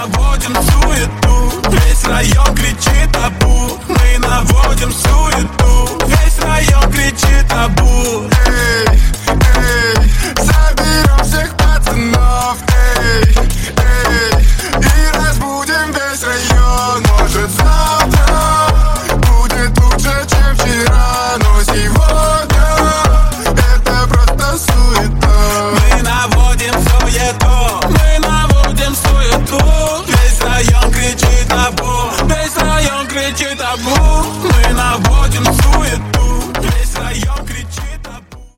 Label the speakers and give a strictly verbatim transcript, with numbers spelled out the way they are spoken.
Speaker 1: наводим суету, весь район кричит табу. Мы наводим суету, весь район кричит табу. Эй,